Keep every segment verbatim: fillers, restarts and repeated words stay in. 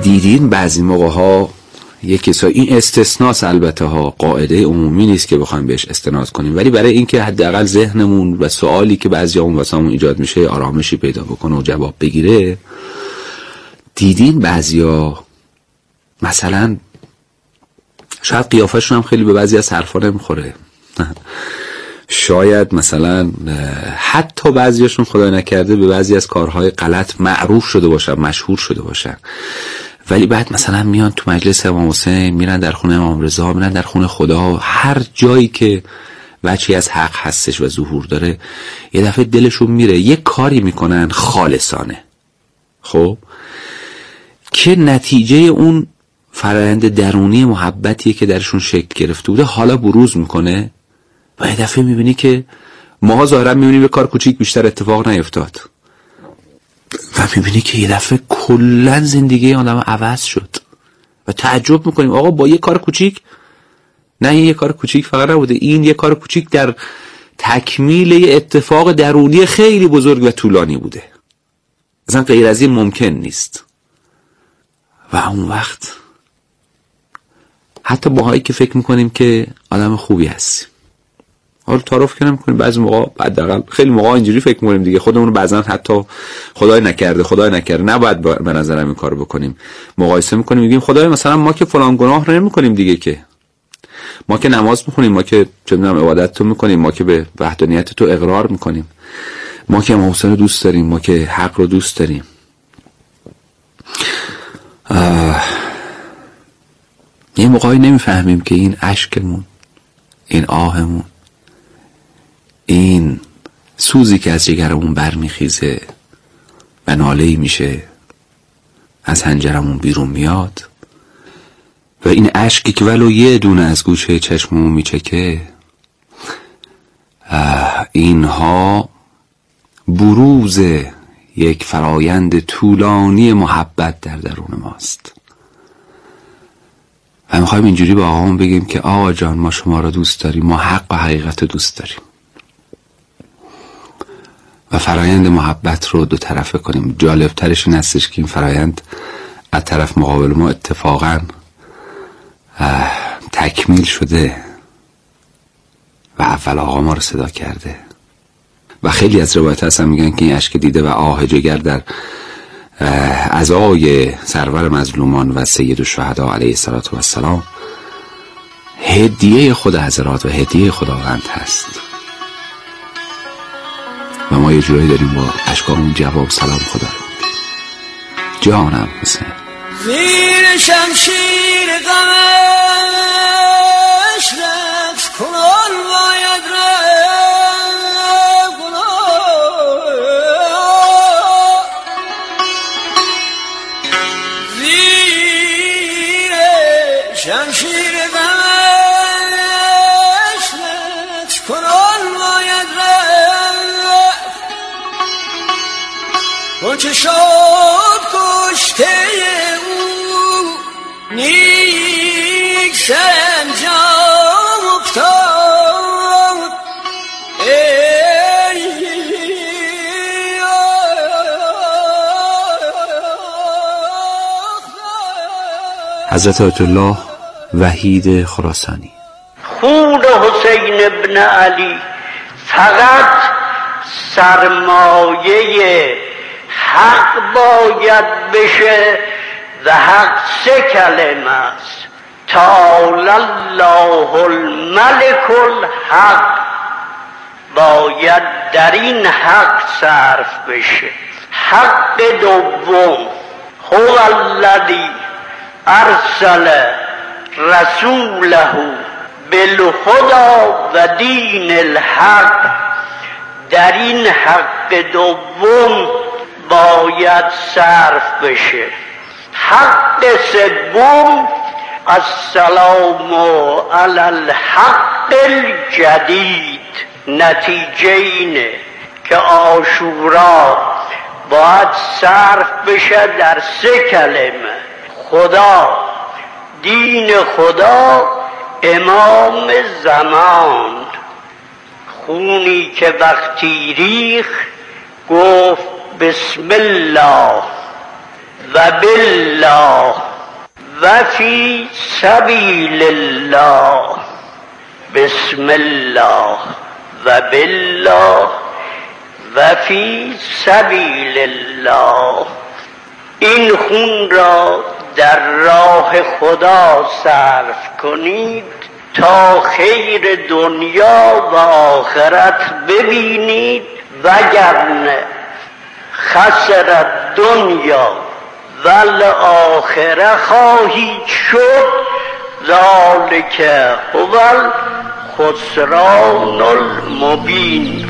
دیدین بعضی موقع ها یک کسایی، این استثناس البته ها، قاعده عمومی نیست که بخوایم بهش استناد کنیم، ولی برای اینکه حداقل ذهنمون و سوالی که بعضیامون واسمون ایجاد میشه آرامشی پیدا بکنه و جواب بگیره، دیدین بعضیا مثلا شاید قیافشون هم خیلی به بعضی از حرفا نمیخوره، شاید مثلا حتی بعضیاشون خدای نکرده به بعضی از کارهای غلط معروف شده باشن، مشهور شده باشن، ولی بعد مثلا میان تو مجلس امام حسین، میرن در خونه امام رضا، میرن در خونه خدا، هر جایی که وجهی از حق هستش و ظهور داره یه دفعه دلشون میره یه کاری میکنن خالصانه، خب که نتیجه اون فرآیند درونی محبتیه که درشون شکل گرفته بوده حالا بروز میکنه و یه دفعه میبینی که ما ظاهرا میبینیم یه کار کوچیک بیشتر اتفاق نیفتاد و میبینی که یه دفعه کلن زندگی آدم عوض شد و تعجب میکنیم آقا با یه کار کوچیک، نه این یه کار کوچیک فقط نبوده، این یه کار کوچیک در تکمیل یه اتفاق درونی خیلی بزرگ و طولانی بوده، اصلا غیر از این ممکن نیست. و اون وقت حتی باهایی که فکر میکنیم که آدم خوبی هستیم، حالا تعارف که نمی‌کنیم، بعضی موقع حداقل خیلی موقع اینجوری فکر می‌کنیم دیگه، خودمون بعضا حتی خدای نکرده خدای نکرده نباید به نظرم این کارو بکنیم، مقایسه می‌کنیم میگیم خدای مثلا ما که فلان گناه رو نمی‌کنیم دیگه، که ما که نماز می‌خونیم، ما که چه می‌دونم عبادت تو می‌کنیم، ما که به وحدانیت تو اقرار می‌کنیم، ما که امام حسین رو دوست داریم، ما که حق رو دوست داریم. یه موقعی نمی‌فهمیم که این اشکمون، این آهمون، این سوزی که از جگرمون برمیخیزه و ناله‌ای میشه از حنجرمون بیرون میاد و این اشکی که ولو یه دونه از گوشه چشممون میچکه، اینها بروز یک فرایند طولانی محبت در درون ماست و میخوایم اینجوری با آقامون بگیم که آقا جان ما شما را دوست داریم، ما حق و حقیقت رو دوست داریم و فرایند محبت رو دو طرفه کنیم. جالب ترش این هستش که این فرایند از طرف مقابل ما اتفاقا تکمیل شده و اول آقا ما رو صدا کرده و خیلی از روایت هستن میگن که این اشک دیده و آه جگر در عزای سرور مظلومان و سید الشهدا علیه السلام هدیه خود حضرات و هدیه خداوند هست و ما یه جورایی داریم با اشکامون جواب سلام خدا رو جانم حسین. زیر شمشیر غمش رقص کنان باید رفت زیر شمشیر غمش رقص کنان باید رفت آنچه شد کشته او نیک سرانجام افتاد حضرت آیت الله وحید خراسانی. خون حسین ابن علی فقط سرمایه حق باید بشه و حق سه کلمه است: تعالی الله الملک الحق. باید در این حق صرف بشه. حق دوم هو الذی ارسل رسوله بالهدی و دین الحق. در این حق دوم باید صرف بشه. حق سوم السلام علی الحق الجدید. نتیجه اینه که عاشورا باید صرف بشه در سه کلمه: خدا، دین خدا، امام زمان. خونی که وقتی ریخ گفت بسم الله و بالله و فی سبیل الله بسم الله و بالله و فی سبیل الله. این خون را در راه خدا صرف کنید تا خیر دنیا و آخرت ببینید، وگرنه خسر دنیا و الاخره خواهید شد. ذالک هو الخسران المبین.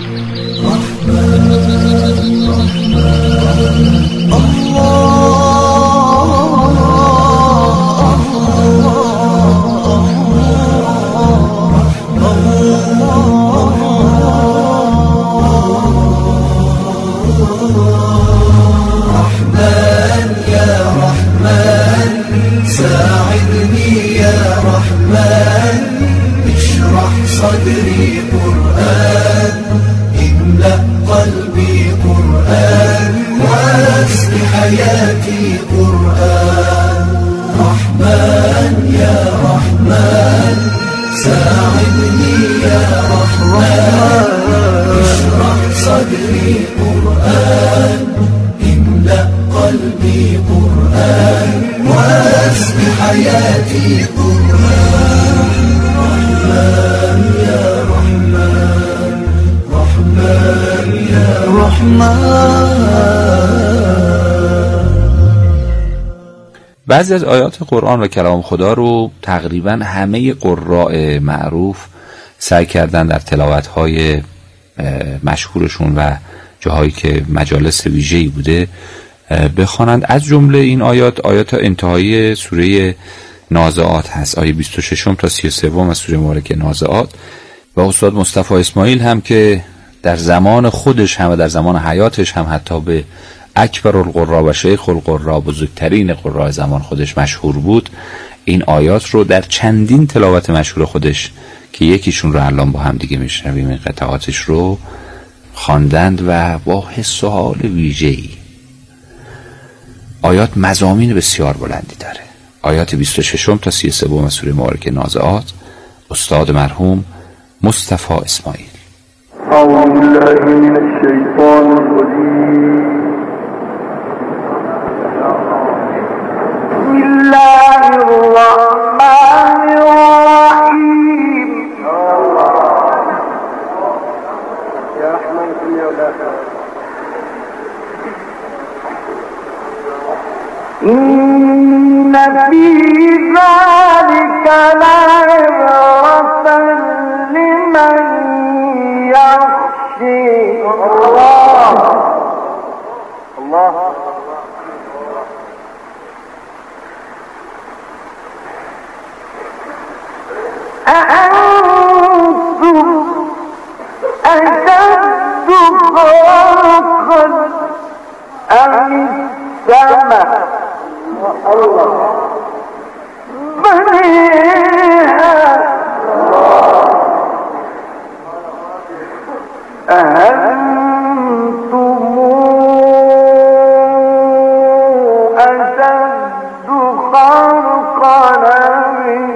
ساعدني يا رحمن اشرح صدري قرآن املأ قلبي قرآن واسق حياتي قرآن. رحمن يا رحمن ساعدني يا رحمن اشرح صدري قرآن املأ قلبي قرآن واسق حياتي قرآن. رحمن يا رحمن رحمن يا رحمن. بعضی از آیات قرآن و کلام خدا رو تقریبا همه قراء معروف سعی کردن در تلاوت‌های مشهورشون و جاهایی که مجالس ویژه‌ای بوده بخوانند. از جمله این آیات آیات انتهایی سوره نازعات هست، آیه بیست و شش تا سی و سه از سوره مبارکه نازعات. و استاد مصطفی اسماعیل هم که در زمان خودش هم و در زمان حیاتش هم حتی به اکبر القراء و شیخ القراء، بزرگترین قراء زمان خودش مشهور بود، این آیات رو در چندین تلاوت مشهور خودش که یکیشون رو الان با هم دیگه میشنویم این قطعاتش رو خواندند و با حس و حال ویژه‌ای. آیات مضامین بسیار بلندی داره. آیات بیست و شش تا سی و سه از سوره مبارکه نازعات، استاد مرحوم مصطفی اسماعیل. اعوذ بالله من الشیطان الرجیم. بسم الله الرحمن الرحیم. یا رحمان کن یا الله. إن في ذلك لعبرة لمن يخشى الله. الله أأنتم أشد خلقا أم السماء؟ الله بنيها أأنتم أشد خلقا من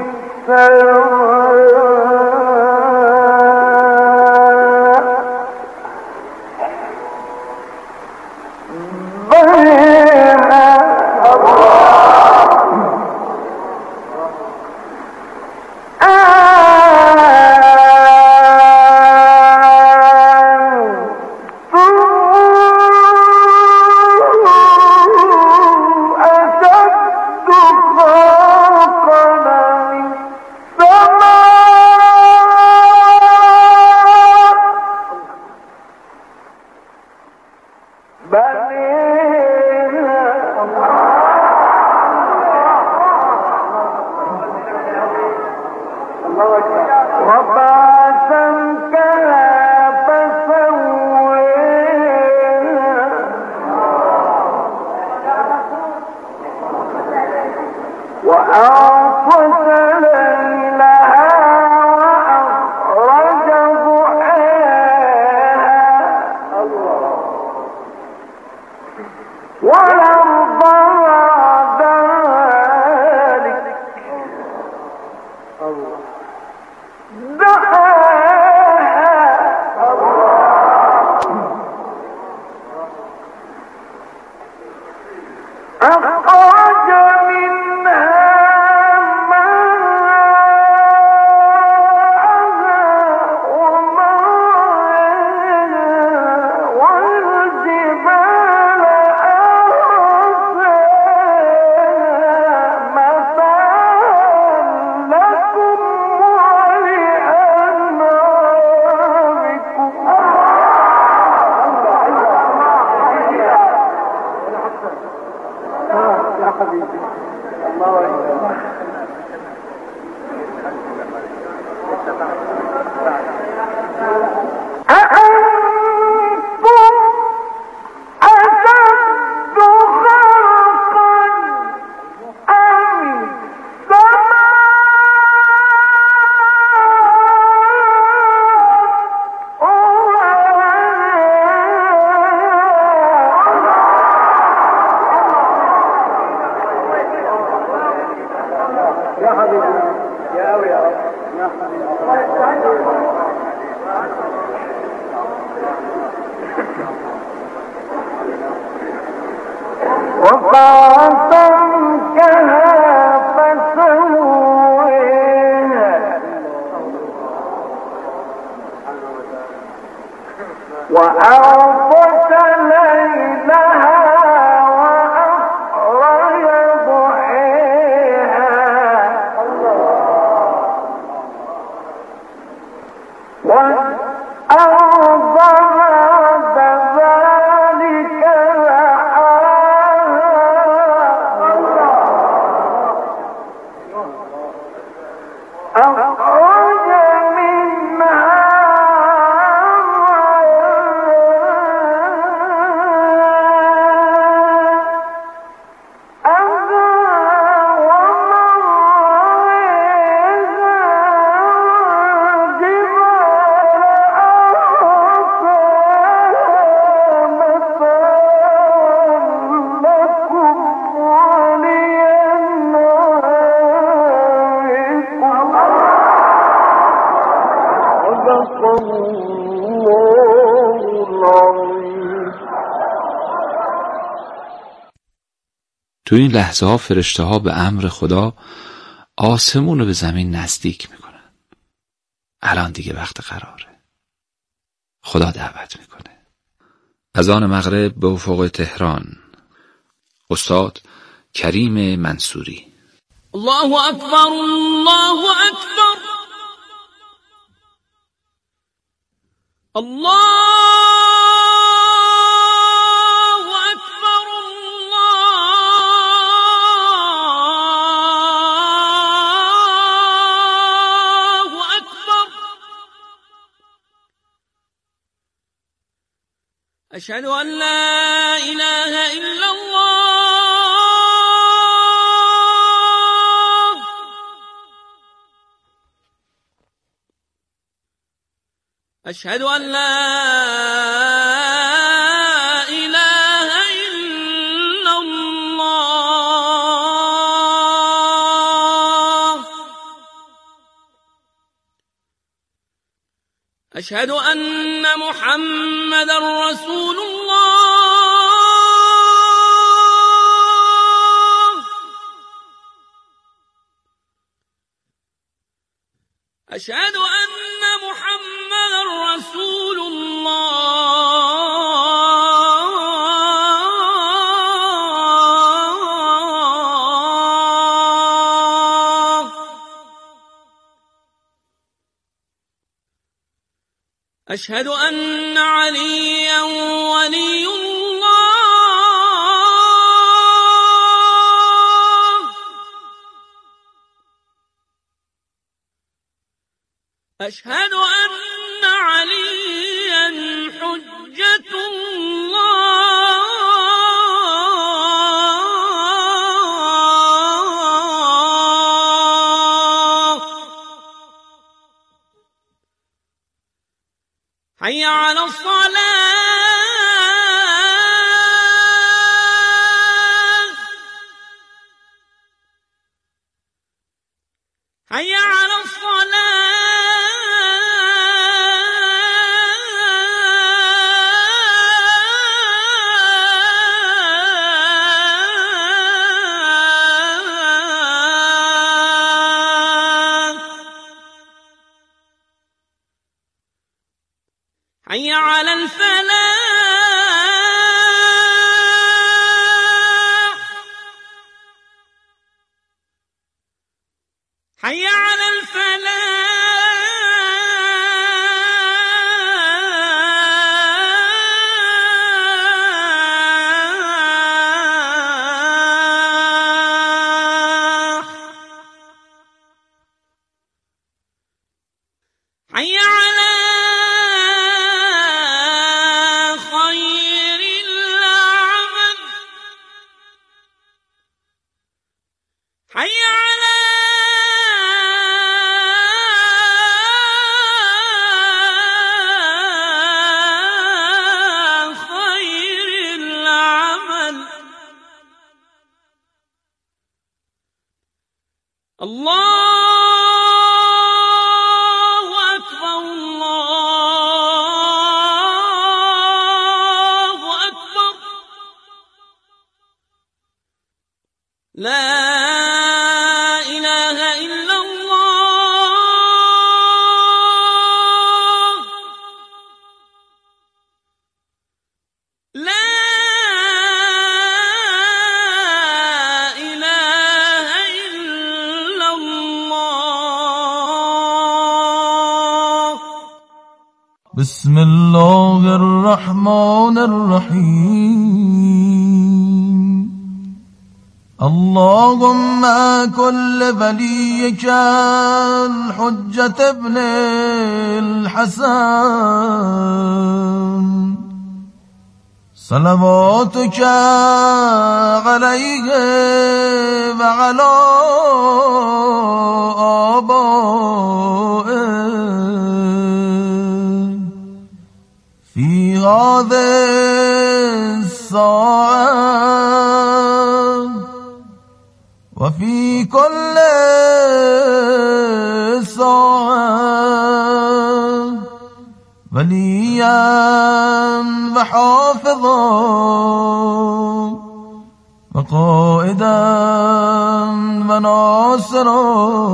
السماء بنيها والأرض تو این لحظه ها فرشته ها به امر خدا آسمون رو به زمین نزدیک میکنن. الان دیگه وقت قراره. خدا دعوت میکنه. اذان مغرب به افق تهران. استاد کریم منصوری. الله اکبر، الله اکبر، الله أشهد أن لا إله إلا الله، أشهد أن لا إله إلا الله، أشهد أن محمد رسول الله، أشهد أن محمد رسول الله، أشهد أن عليا ولي الله، أشهد أن عليا حجة الله، حي على الصلاة، حي على الصلاة حي على الفلاح حي على الفلاح حي على خير العمل حي على خير العمل الله لا إله إلا الله لا إله إلا الله. بسم الله الرحمن الرحيم. اللهم كل وليك الحجة ابن الحسن صلواتك عليه وعلى آبائه في هذه الساعة وفي كل ساعة وليا وحافظا وقائدا وناصرا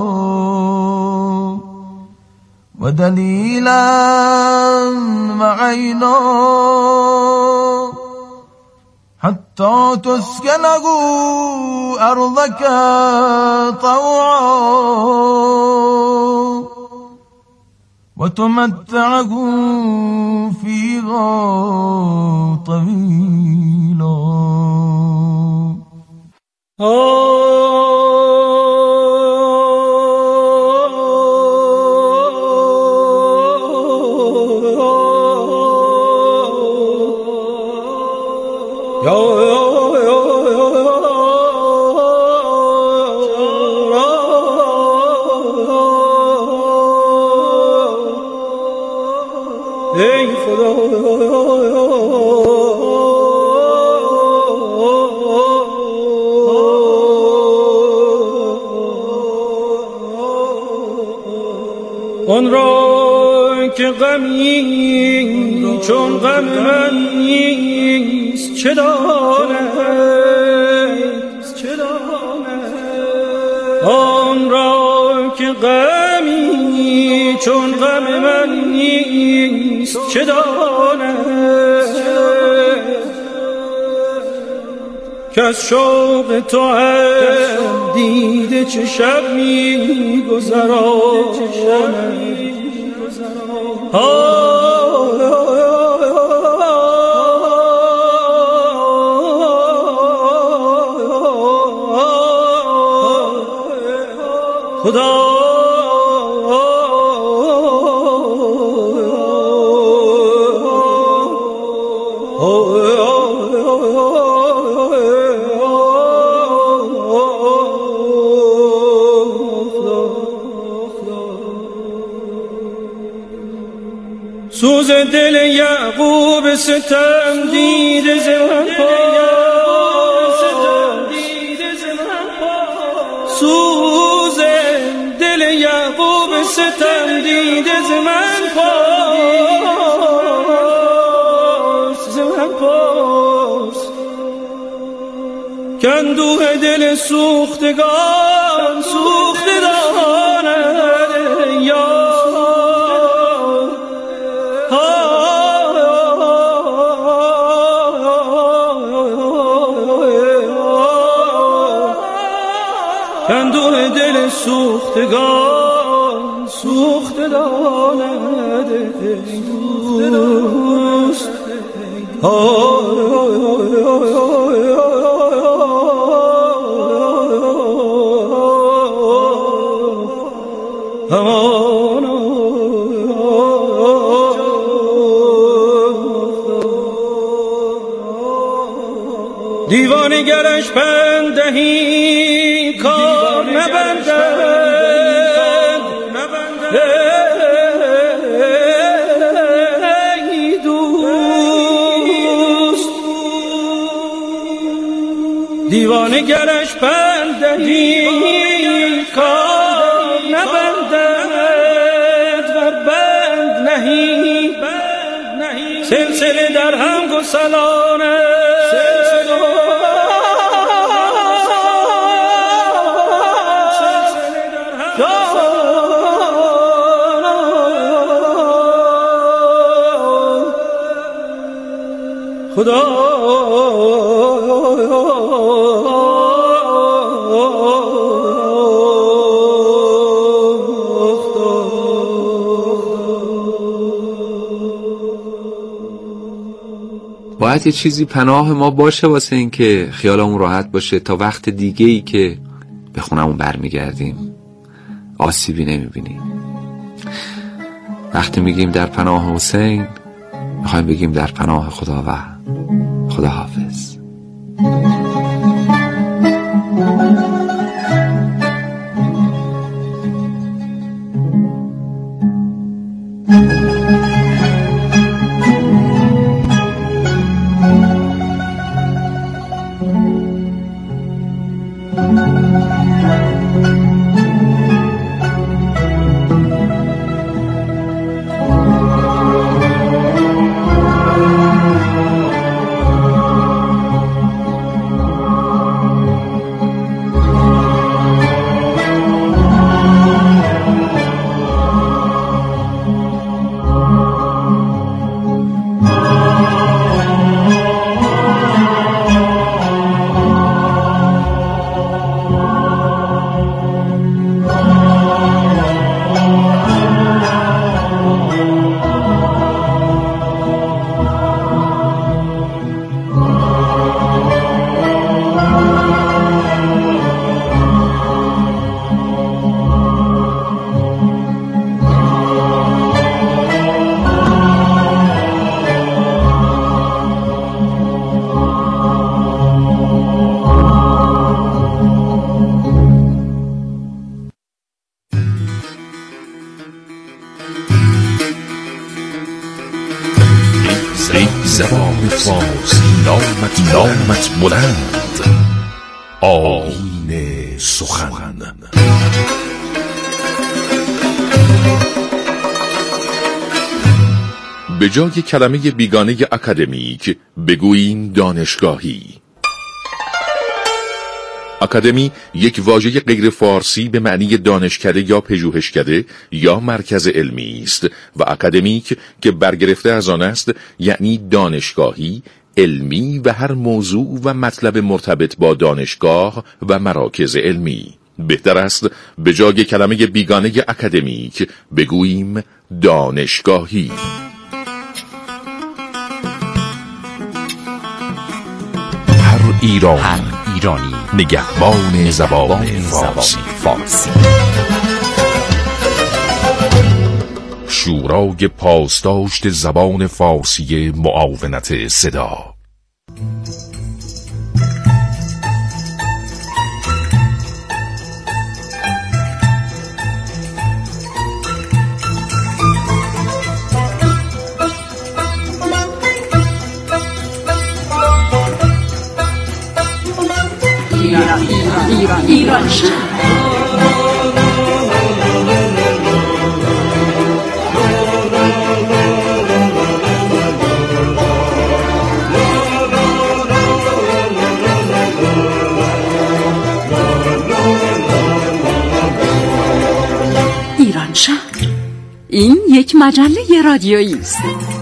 ودليلا وعينا حتى تسكنه أرضك طوعا وتمتعه فيها طويلا. ای خدا آن را که غمی چون غم من نیست چه داند آن را که غمی چون غم من نیست چه داند که از شوق تو هم دیده چه شب می گذرانم خدا سوز دل یعقوب ستم دیده زمان سوز دل ستم دیده ز من پاس ز من پاس کندوه دل سوختگان سوخته دانه یا کندوه دل سوختگان سوخته داند دوست دیوانه گرش پندهی کار نبندد ای دوست دیوانه گرش پندهی کار نبندد ور بند نهی سلسله در هم گسلانه خدا باید یه چیزی پناه ما باشه واسه این که خیالمون راحت باشه تا وقت دیگه ای که به خونمون برمیگردیم آسیبی نمیبینیم. وقتی میگیم در پناه حسین میخوایم بگیم در پناه خدا و خدا حافظ. زبان فارسی نامت نامت بلند آیین سخن. به جای کلمه بیگانه اکادمیک بگوییم دانشگاهی. اکادمی یک واژه غیر فارسی به معنی دانشکده یا پژوهشکده یا مرکز علمی است و اکادمیک که برگرفته از آن است یعنی دانشگاهی، علمی و هر موضوع و مطلب مرتبط با دانشگاه و مراکز علمی. بهتر است به جای کلمه بیگانه اکادمیک بگوییم دانشگاهی. هر ایران هر ایرانی نگهبان زبان فارسی. فارسی شورای پاسداشت زبان فارسی معاونت صدا. ایران ایران ایران شهر. این یک مجله رادیویی است.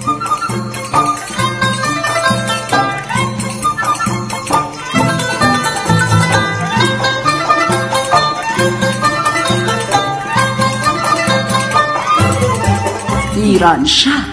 ایران شهر.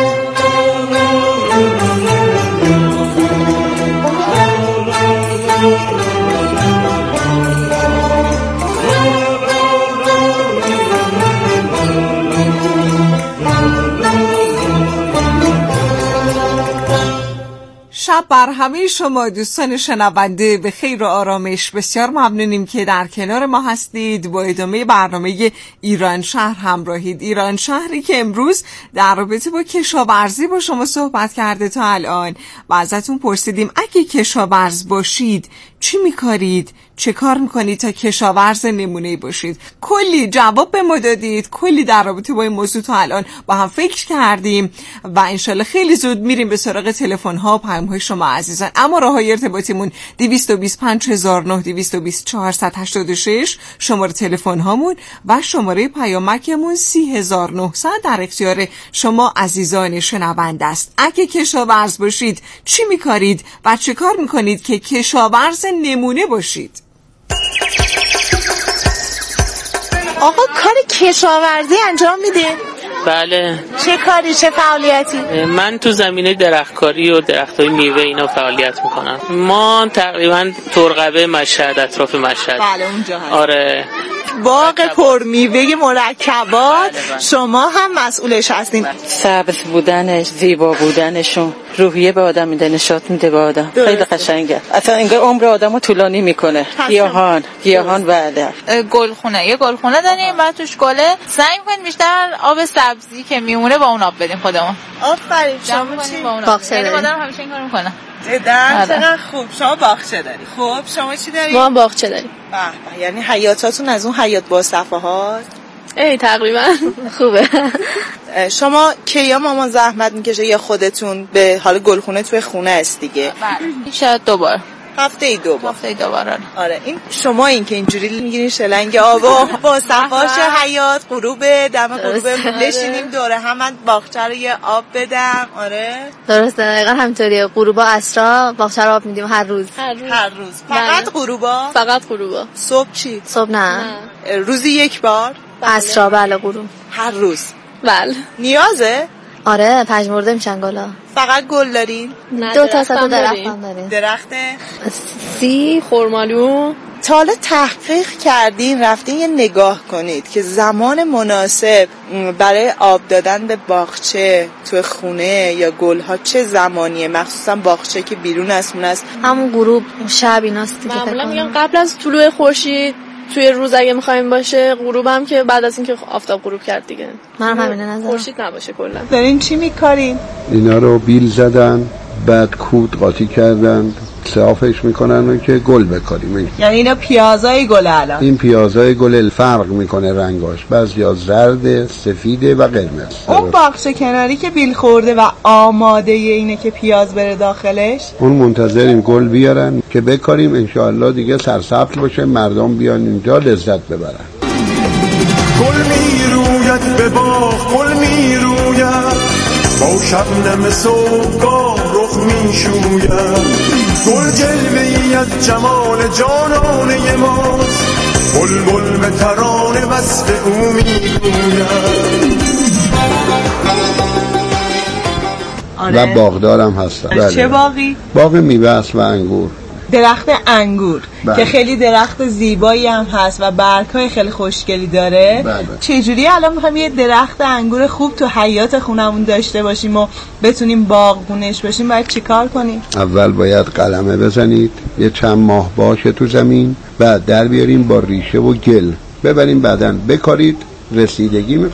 شب بر همه شما دوستان شنونده به خیر و آرامش. بسیار ممنونیم که در کنار ما هستید. با ادامه برنامه ایران شهر همراهید. ایران شهری که امروز در رابطه با کشاورزی با شما صحبت کرده تا الان و ازتون پرسیدیم اگه کشاورز باشید چی میکارید؟ چه کار میکنید تا کشاورز نمونه‌ای باشید؟ کلی جواب به ما دادید، کلی در رابطه با این موضوع تا الان با هم فکر کردیم و انشالله خیلی زود میریم به سراغ تلفن ها و پیام های شما عزیزان. اما راههای ارتباطیمون دویست و بیست و پنج هزار و نه، دویست و بیست چهارصد و هشتاد و شش شماره تلفن هامون و شماره پیامکمون سی هزار و نهصد در اختیار شما عزیزان شنونده است. اگه کشاورز باشید چی میکارید و چه کار میکنید که کشاورز نمونه باشید؟ آقا کار کشاورزی انجام میده؟ بله. چه کاری، چه فعالیتی؟ من تو زمینه درختکاری و درختای میوه اینا فعالیت میکنم. ما تقریبا ترقبه مشهد، اطراف مشهد. بله اونجا هست. آره. باغ پرمیوه مرکبات. بله بله. شما هم مسئولش هستین. سبز بودنش، زیبا بودنشون روحیه به آدم میده، نشاط میده به آدم. خیلی قشنگه. اصلا انگار عمر آدمو طولانی میکنه. گیاهان، گیاهان بعد. گلخونه، یه گلخونه داریم بعد توش گله. سعی می‌کنیم بیشتر آب سبزی که میمونه با اون آب بدیم خودمون. آفرین. شما چی؟ باغچه داریم. آدم همیشه این کارو میکنه. جدا چقدر خوب. شما باغچه داری. خب شما چی داری؟ ما هم باغچه داریم. به به، یعنی حیاتاتون از اون حیات با صفحات؟ ای تقریبا خوبه. شما کیا مامان زحمت میکشه یا خودتون به حال گلخونه توی خونه است دیگه؟ بله. شاید دوبار. هفته ای دو بار. هفته ای دو بار. آره. این شما این که اینجوری میگیرین شلنگ آبا با صفاش حیات غروب دم غروب بشینیم دوره هم من باغچه رو یه آب بدم. آره درسته، دقیقاً همینطوریه. غروبا عصرا باغچه رو آب میدیم هر روز. هر روز. هر روز. فقط غروبا؟ فقط غروبا. صبح چی؟ صبح نه. نه. روزی یک بار؟ عصرا بله غروب. هر روز. بله. نیازه؟ آره پژمرده میشن گلا. فقط گل دارین؟ دو تا صد درخت هم داریم. درخت سی، خرمالو. تا حالا تحقیق کردین رفتین یه نگاه کنید که زمان مناسب برای آب دادن به باغچه تو خونه یا گلها چه زمانیه؟ مخصوصا باغچه که بیرون از خونه است. همون غروب شب ایناست دیگه. معمولا میگم قبل از طلوع خورشید توی روز اگه می‌خوایم باشه، غروبم که بعد از اینکه آفتاب غروب کرد دیگه. من همینه نظرم. خورشید نباشه کلا. دارین چی می‌کارین؟ اینا رو بیل زدن، بعد کود قاطی کردن، صافش میکنن و که گل بکاریم. یعنی اینا پیازای گل الان؟ این پیازای گل فرق میکنه رنگاش، بعضیا زرد، سفیده و قرمز. اون باغچه کناری که بیل خورده و آماده اینه که پیاز بره داخلش، اون منتظریم گل بیارن که بکاریم انشاءالله دیگه سرسبز باشه، مردم بیان اینجا لذت ببرن. گل میروید به باغ، گل میروید با شبنم صبحگاه رخ میشوید، گل جلوه‌ای از جمال جانانه ماست، بلبل به ترانه وصف او میگوید. و باغدارم هستم. چه باغی؟ باغ میوه است و انگور. درخت انگور بله. که خیلی درخت زیبایی هم هست و برگ‌های خیلی خوشگلی داره. بله. چجوری الان می‌خوایم یه درخت انگور خوب تو حیاط خونمون داشته باشیم و بتونیم باغبونش باشیم؟ باید چیکار کنیم؟ اول باید قلمه بزنید، یه چند ماه باشه تو زمین، بعد در بیاریم با ریشه و گل ببریم، بعدن بکارید. رسیدگی